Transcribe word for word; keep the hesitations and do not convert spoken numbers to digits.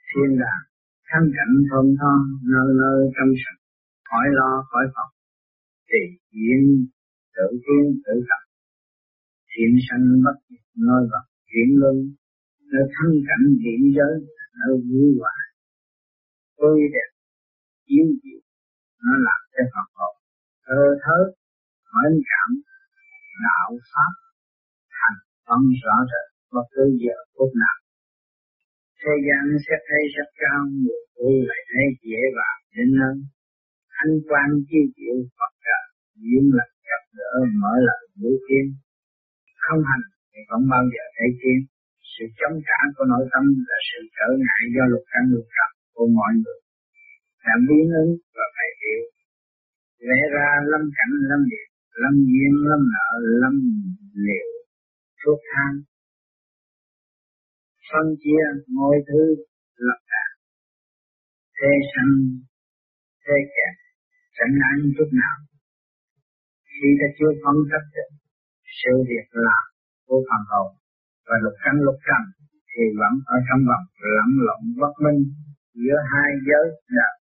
thiên đàng thanh cảnh thơm tho, nơi nơi trong sạch, khỏi lo khỏi phòng, tùy duyên tự tiến tự tập, thiện sanh bất diệt nơi vật chuyển luân, nơi thanh cảnh hiện giới, nơi vui hòa, tươi đẹp, chiếu diệu, nó làm cho Phật hồn thơ thớt, mến cảm, đạo pháp thành tâm rõ rệt bất cứ giờ phút nào. Thế gian sẽ thấy rất cao, người tu lại thấy dễ vào đến nơi. Thanh quan chiêu diệu Phật trời, duyên lập gặp gỡ mở lời mũi tiên. Không hành thì không bao giờ thấy tiên. Sự chống trả của nội tâm là sự trở ngại do lục căn lục trần của mọi người. Đã biến ứng và phải hiểu. Lẽ ra lâm cảnh lâm liệt, lâm duyên lâm nợ, lâm liều, thuốc thang. Phân chia mọi thứ lập đàn. Thế sanh, thế kẹt, chẳng ăn chút nào. Khi ta chưa phân tích được sự việc làm của phần hồn và lục căn lục trần thì vẫn ở trong vòng lẫn lộn bất minh giữa hai giới là